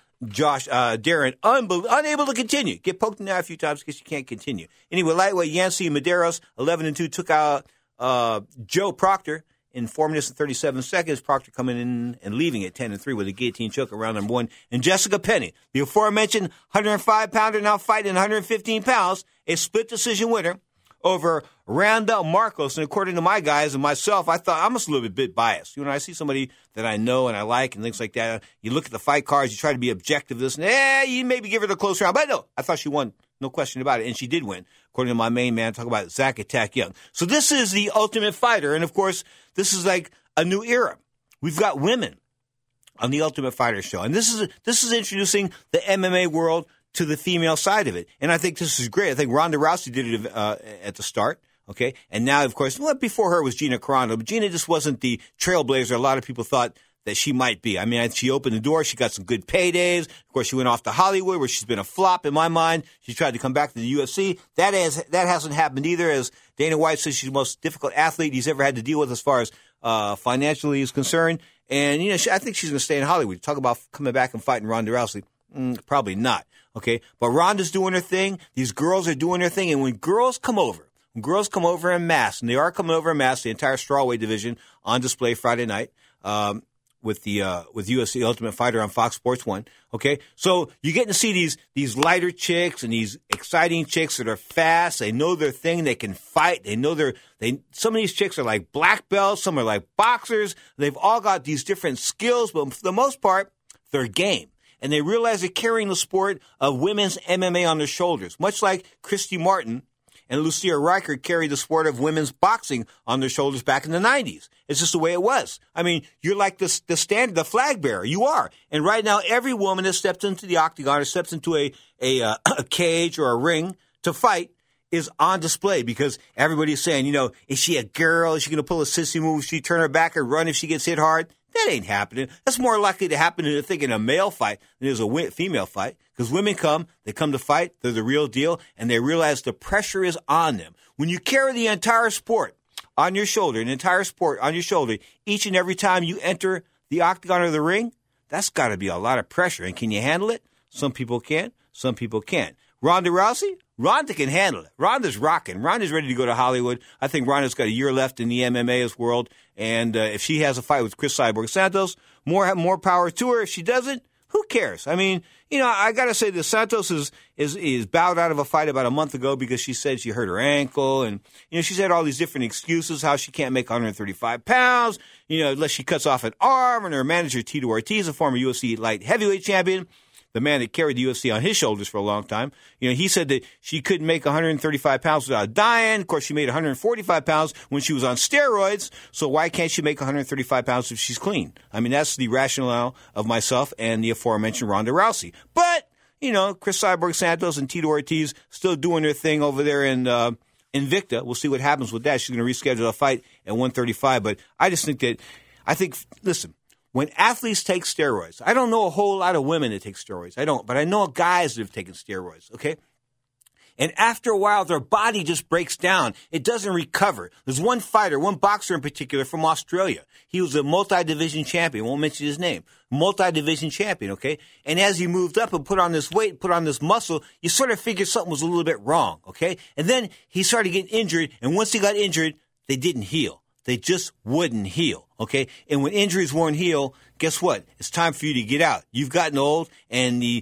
[SPEAKER 5] Darren unable to continue. Get poked in the eye a few times because you can't continue. Anyway, lightweight Yancy Medeiros, 11-2, took out Joe Proctor in 4 minutes and 37 seconds. Proctor coming in and leaving at 10-3 with a guillotine choke at round number 1. And Jessica Penne, the aforementioned 105-pounder, now fighting 115 pounds, a split decision winner over Randa Marcos. And according to my guys and myself, I thought I'm a little bit biased. When I see somebody that I know and I like and things like that, you look at the fight cards, you try to be objective, you maybe give it a close round. But no, I thought she won, no question about it. And she did win, according to my main man, talk about Zach Attack Young. So this is the Ultimate Fighter. And, of course, this is like a new era. We've got women on the Ultimate Fighter show. And this is introducing the MMA world to the female side of it. And I think this is great. I think Ronda Rousey did it at the start, okay? And now, of course, before her was Gina Carano. But Gina just wasn't the trailblazer a lot of people thought that she might be. I mean, she opened the door. She got some good paydays. Of course, she went off to Hollywood, where she's been a flop in my mind. She tried to come back to the UFC. That hasn't happened either, as Dana White says she's the most difficult athlete he's ever had to deal with as far as financially is concerned. And, I think she's going to stay in Hollywood. Talk about coming back and fighting Ronda Rousey. Probably not. Okay. But Ronda's doing her thing. These girls are doing their thing. And when girls come over en masse, and they are coming over en masse, the entire strawweight division on display Friday night, with UFC Ultimate Fighter on Fox Sports 1. Okay. So you're getting to see these lighter chicks and these exciting chicks that are fast. They know their thing. They can fight. They know some of these chicks are like black belts. Some are like boxers. They've all got these different skills, but for the most part, they're game. And they realize they're carrying the sport of women's MMA on their shoulders, much like Christy Martin and Lucia Reichert carried the sport of women's boxing on their shoulders back in the 90s. It's just the way it was. I mean, you're like the flag bearer. You are. And right now, every woman that steps into the octagon or steps into a cage or a ring to fight is on display, because everybody's saying, is she a girl? Is she going to pull a sissy move? Is she turn her back and run if she gets hit hard? That ain't happening. That's more likely to happen in a male fight than it is a female fight, because women they come to fight, they're the real deal, and they realize the pressure is on them. When you carry the entire sport on your shoulder, each and every time you enter the octagon or the ring, that's got to be a lot of pressure. And can you handle it? Some people can, some people can't. Ronda Rousey? Ronda can handle it. Ronda's rocking. Ronda's ready to go to Hollywood. I think Ronda's got a year left in the MMA world. And if she has a fight with Chris Cyborg Santos, more power to her. If she doesn't, who cares? I mean, I got to say that Santos is bowed out of a fight about a month ago because she said she hurt her ankle. And, she said all these different excuses, how she can't make 135 pounds, unless she cuts off an arm. And her manager, Tito Ortiz, a former UFC light heavyweight champion, the man that carried the UFC on his shoulders for a long time, he said that she couldn't make 135 pounds without dying. Of course, she made 145 pounds when she was on steroids. So why can't she make 135 pounds if she's clean? I mean, that's the rationale of myself and the aforementioned Ronda Rousey. But, Chris Cyborg Santos and Tito Ortiz still doing their thing over there in Invicta. We'll see what happens with that. She's going to reschedule a fight at 135. But I just think listen, when athletes take steroids, I don't know a whole lot of women that take steroids. I don't, but I know guys that have taken steroids, okay? And after a while, their body just breaks down. It doesn't recover. There's one boxer in particular from Australia. He was a multi-division champion. I won't mention his name. Multi-division champion, okay? And as he moved up and put on this weight, put on this muscle, you sort of figured something was a little bit wrong, okay? And then he started getting injured, and once he got injured, they didn't heal. They just wouldn't heal, okay? And when injuries won't heal, guess what? It's time for you to get out. You've gotten old, and the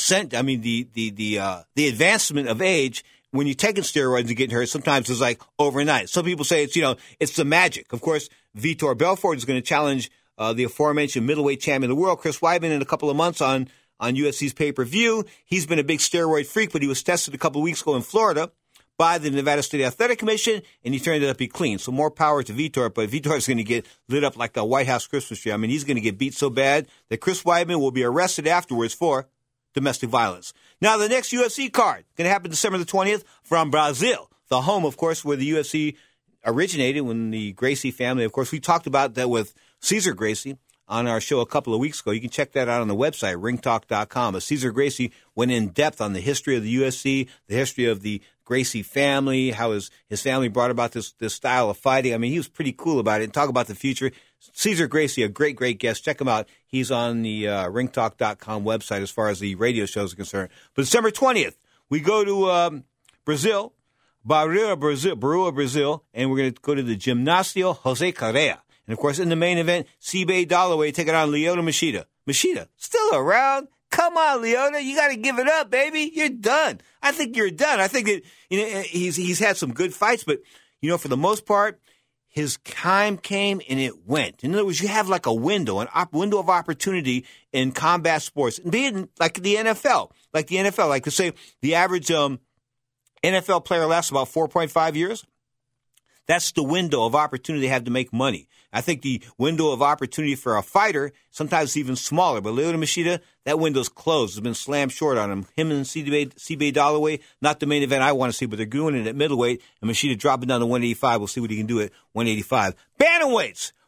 [SPEAKER 5] advancement of age, when you're taking steroids and getting hurt, sometimes it's like overnight. Some people say it's the magic. Of course, Vitor Belfort is going to challenge the aforementioned middleweight champion of the world, Chris Weidman, in a couple of months on UFC's pay-per-view. He's been a big steroid freak, but he was tested a couple of weeks ago in Florida by the Nevada State Athletic Commission, and he turned out to be clean. So more power to Vitor, but Vitor is going to get lit up like the White House Christmas tree. I mean, he's going to get beat so bad that Chris Weidman will be arrested afterwards for domestic violence. Now, the next UFC card going to happen December the 20th from Brazil, the home, of course, where the UFC originated when the Gracie family, of course, we talked about that with Cesar Gracie on our show a couple of weeks ago. You can check that out on the website, ringtalk.com. But Cesar Gracie went in depth on the history of the UFC, the history of the Gracie family, how his family brought about this style of fighting. I mean, he was pretty cool about it. And talk about the future. Cesar Gracie, a great, great guest. Check him out. He's on the ringtalk.com website as far as the radio shows are concerned. But December 20th, we go to Brazil, Barua, Brazil, and we're going to go to the Gimnasio Jose Correa. And, of course, in the main event, Seabay Dalloway taking on Lyoto Machida. Machida, still around? Come on, Lyoto. You got to give it up, baby. You're done. I think you're done. I think that he's had some good fights, but, for the most part, his time came and it went. In other words, you have like a window, window of opportunity in combat sports. Being like the NFL. Like to say the average NFL player lasts about 4.5 years. That's the window of opportunity they have to make money. I think the window of opportunity for a fighter, sometimes it's even smaller. But Lyoto Machida, that window's closed. It's been slammed short on him. Him and Seabay Dalloway, not the main event I want to see, but they're doing it at middleweight. And Machida dropping down to 185. We'll see what he can do at 185. Bantamweights.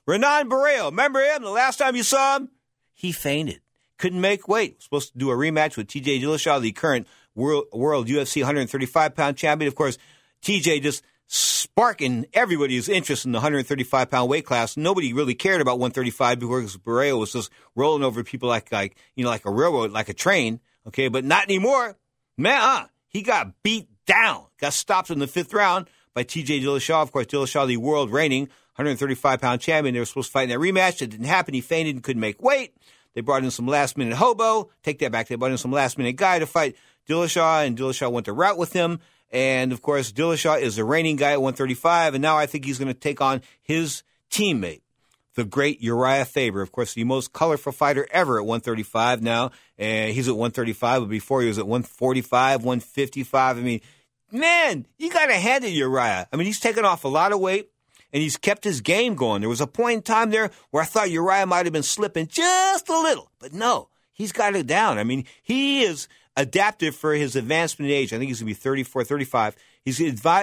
[SPEAKER 5] Renan Barrio, remember him? The last time you saw him, he fainted. Couldn't make weight. Was supposed to do a rematch with TJ Dillashaw, the current world UFC 135-pound champion. Of course, TJ just sparking everybody's interest in the 135-pound weight class. Nobody really cared about 135 because Barrio was just rolling over people like a railroad, like a train. Okay, but not anymore. Man, he got beat down. Got stopped in the 5th round by TJ Dillashaw. Of course, Dillashaw, the world reigning 135-pound champion. They were supposed to fight in that rematch. It didn't happen. He fainted and couldn't make weight. They brought in some last-minute hobo. Take that back. They brought in some last-minute guy to fight Dillashaw, and Dillashaw went to rout with him. And, of course, Dillashaw is the reigning guy at 135, and now I think he's going to take on his teammate, the great Uriah Faber. Of course, the most colorful fighter ever at 135 now. And he's at 135, but before he was at 145, 155. I mean, man, you got to hand it to Uriah. I mean, he's taken off a lot of weight, and he's kept his game going. There was a point in time there where I thought Uriah might have been slipping just a little, but no, he's got it down. I mean, he is adapted for his advancement in age. I think he's going to be 34, 35. He's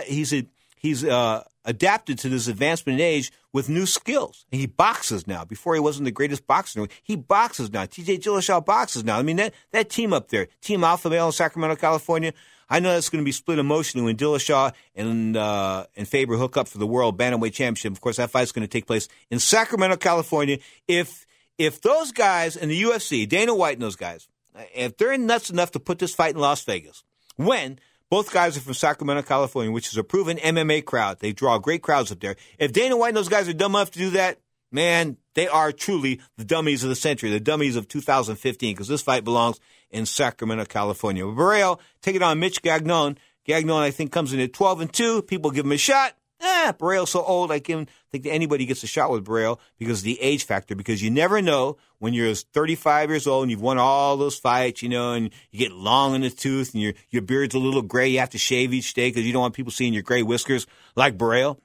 [SPEAKER 5] adapted to this advancement in age with new skills. And he boxes now. Before he wasn't the greatest boxer. He boxes now. TJ Dillashaw boxes now. I mean, that team up there, Team Alpha Male in Sacramento, California, I know that's going to be split emotionally when Dillashaw and Faber hook up for the World Bantamweight Championship. Of course, that fight's going to take place in Sacramento, California. If those guys in the UFC, Dana White and those guys, if they're nuts enough to put this fight in Las Vegas, when both guys are from Sacramento, California, which is a proven MMA crowd, they draw great crowds up there. If Dana White and those guys are dumb enough to do that, man, they are truly the dummies of the century, the dummies of 2015, because this fight belongs in Sacramento, California. Barrio taking on Mitch Gagnon. Gagnon, I think, comes in at 12-2. People give him a shot. Barreo's so old, I think that anybody gets a shot with Barrio because of the age factor, because you never know when you're 35 years old and you've won all those fights, and you get long in the tooth and your beard's a little gray. You have to shave each day because you don't want people seeing your gray whiskers like Barrio.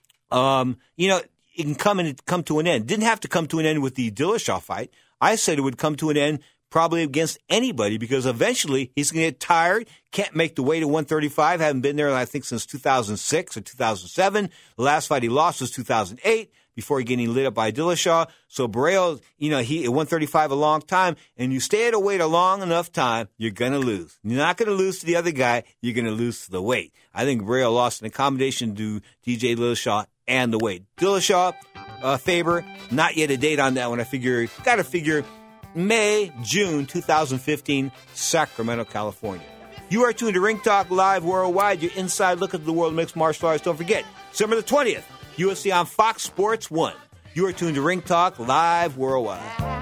[SPEAKER 5] It can come to an end. Didn't have to come to an end with the Dillashaw fight. I said it would come to an end probably against anybody, because eventually he's going to get tired, can't make the weight at 135, haven't been there, I think, since 2006 or 2007. The last fight he lost was 2008, before getting lit up by Dillashaw. So Barrio, he at 135 a long time, and you stay at a weight a long enough time, you're going to lose. You're not going to lose to the other guy, you're going to lose to the weight. I think Barrio lost an accommodation to DJ Dillashaw and the weight. Dillashaw, Faber, not yet a date on that one. Got to figure May, June 2015, Sacramento, California. You are tuned to Ring Talk Live Worldwide, your inside look at the world of mixed martial arts. Don't forget, December the 20th, UFC on Fox Sports 1. You are tuned to Ring Talk Live Worldwide.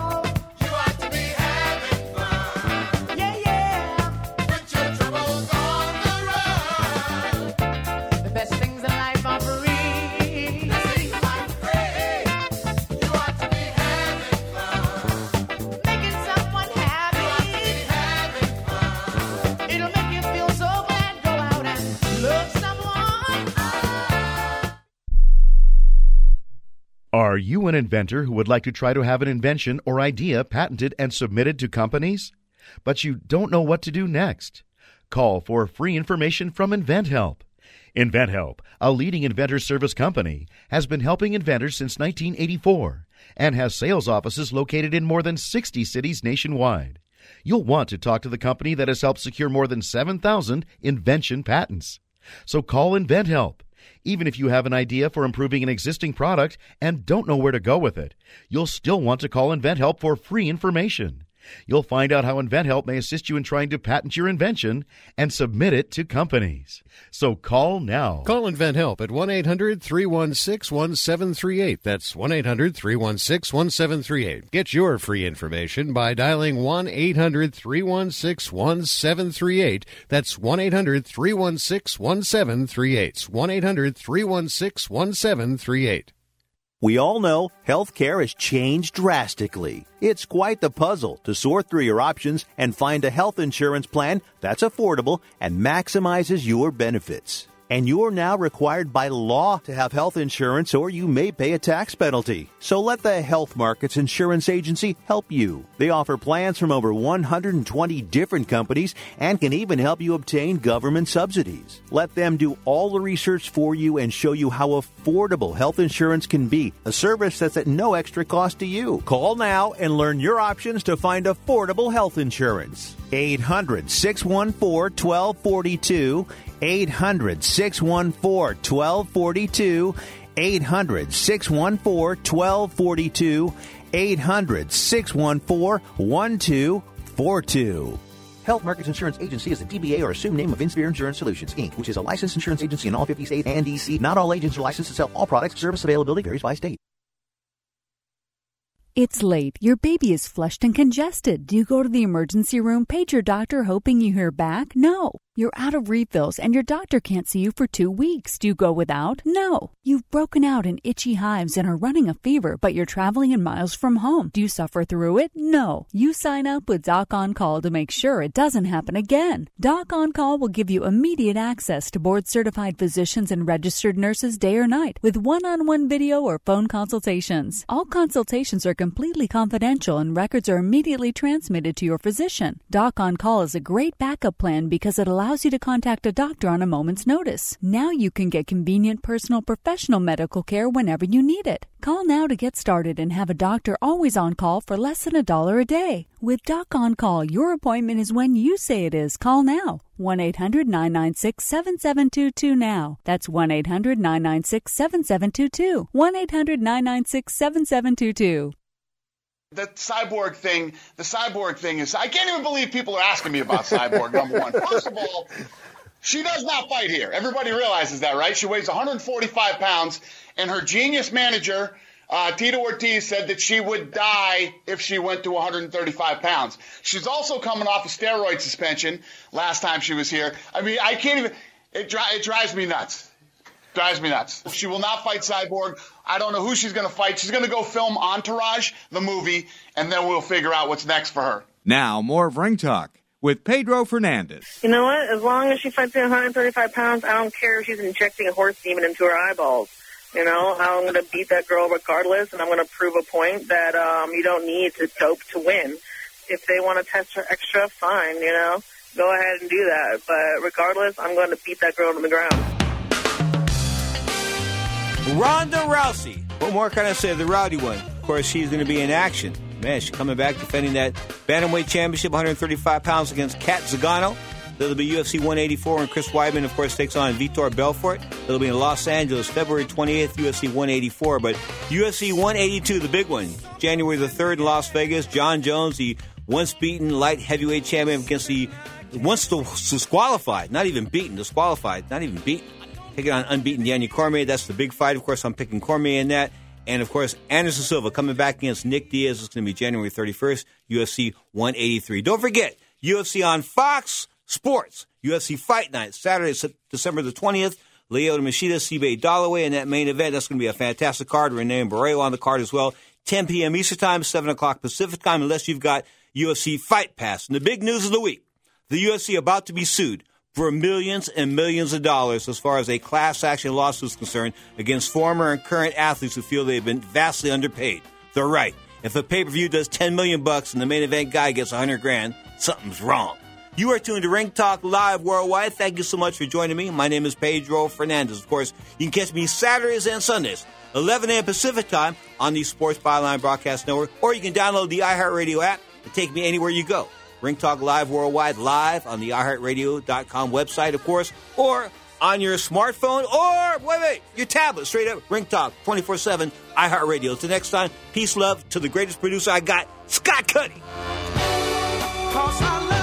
[SPEAKER 2] Are you an inventor who would like to try to have an invention or idea patented and submitted to companies, but you don't know what to do next? Call for free information from InventHelp. InventHelp, a leading inventor service company, has been helping inventors since 1984 and has sales offices located in more than 60 cities nationwide. You'll want to talk to the company that has helped secure more than 7,000 invention patents. So call InventHelp. Even if you have an idea for improving an existing product and don't know where to go with it, you'll still want to call InventHelp for free information. You'll find out how InventHelp may assist you in trying to patent your invention and submit it to companies. So call now.
[SPEAKER 12] Call InventHelp at 1-800-316-1738. That's 1-800-316-1738. Get your free information by dialing 1-800-316-1738. That's 1-800-316-1738. 1-800-316-1738.
[SPEAKER 16] We all know healthcare has changed drastically. It's quite the puzzle to sort through your options and find a health insurance plan that's affordable and maximizes your benefits. And you're now required by law to have health insurance, or you may pay a tax penalty. So let the Health Markets Insurance Agency help you. They offer plans from over 120 different companies and can even help you obtain government subsidies. Let them do all the research for you and show you how affordable health insurance can be, a service that's at no extra cost to you. Call now and learn your options to find affordable health insurance. 800-614-1242. 800-614-1242. 800-614-1242. 800-614-1242. Health Markets Insurance Agency is a DBA or assumed name of Inspire Insurance Solutions, Inc., which is a licensed insurance agency in all 50 states and D.C. Not all agents are licensed to sell all products. Service availability varies by state.
[SPEAKER 3] It's late. Your baby is flushed and congested. Do you go to the emergency room, page your doctor hoping you hear back? No. You're out of refills and your doctor can't see you for 2 weeks. Do you go without? No. You've broken out in itchy hives and are running a fever, but you're traveling in miles from home. Do you suffer through it? No. You sign up with Doc On Call to make sure it doesn't happen again. Doc On Call will give you immediate access to board-certified physicians and registered nurses day or night with one-on-one video or phone consultations. All consultations are completely confidential and records are immediately transmitted to your physician. Doc On Call is a great backup plan because it allows you to contact a doctor on a moment's notice. Now you can get convenient, personal, professional medical care whenever you need it. Call now to get started and have a doctor always on call for less than $1 a day. With Doc On Call, your appointment is when you say it is. Call now. 1-800-996-7722 now. That's 1-800-996-7722. 1-800-996-7722.
[SPEAKER 24] The cyborg thing is, I can't even believe people are asking me about Cyborg, number one. First of all, she does not fight here. Everybody realizes that, right? She weighs 145 pounds, and her genius manager, Tito Ortiz, said that she would die if she went to 135 pounds. She's also coming off a steroid suspension last time she was here. I mean, I can't even, it drives me nuts. She will not fight Cyborg. I don't know who she's going to fight. She's going to go film Entourage, the movie, and then we'll figure out what's next for her.
[SPEAKER 1] Now, more of Ring Talk with Pedro Fernandez.
[SPEAKER 4] You know what? As long as she fights at 135 pounds, I don't care if she's injecting a horse demon into her eyeballs. You know, I'm going to beat that girl regardless, and I'm going to prove a point that you don't need to dope to win. If they want to test her extra, fine, you know. Go ahead and do that. But regardless, I'm going to beat that girl to the ground.
[SPEAKER 5] Ronda Rousey. What more can I say? The rowdy one. Of course, she's going to be in action. Man, she's coming back defending that Bantamweight Championship, 135 pounds against Kat Zingano. That'll be UFC 184, and Chris Weidman, of course, takes on Vitor Belfort. That'll be in Los Angeles, February 28th, UFC 184. But UFC 182, the big one, January the 3rd in Las Vegas. John Jones, the once-beaten light heavyweight champion against the once disqualified, not even beaten, disqualified, not even beaten. Taking on unbeaten Daniel Cormier. That's the big fight. Of course, I'm picking Cormier in that. And, of course, Anderson Silva coming back against Nick Diaz. It's going to be January 31st, UFC 183. Don't forget, UFC on Fox Sports. UFC Fight Night, Saturday, December the 20th. Lyoto Machida, Seabay Dalloway in that main event. That's going to be a fantastic card. Renee Barrero on the card as well. 10 p.m. Eastern Time, 7 o'clock Pacific Time, unless you've got UFC Fight Pass. And the big news of the week, the UFC about to be sued for millions and millions of dollars as far as a class action lawsuit is concerned against former and current athletes who feel they've been vastly underpaid. They're right. If a pay-per-view does $10 million and the main event guy gets $100,000, something's wrong. You are tuned to Ring Talk Live Worldwide. Thank you so much for joining me. My name is Pedro Fernandez. Of course, you can catch me Saturdays and Sundays, 11 a.m. Pacific Time on the Sports Byline Broadcast Network, or you can download the iHeartRadio app and take me anywhere you go. Ring Talk Live Worldwide, live on the iHeartRadio.com website, of course, or on your smartphone, or, your tablet, straight up, Ring Talk, 24/7, iHeartRadio. Until next time, peace, love to the greatest producer I got, Scott Cuddy.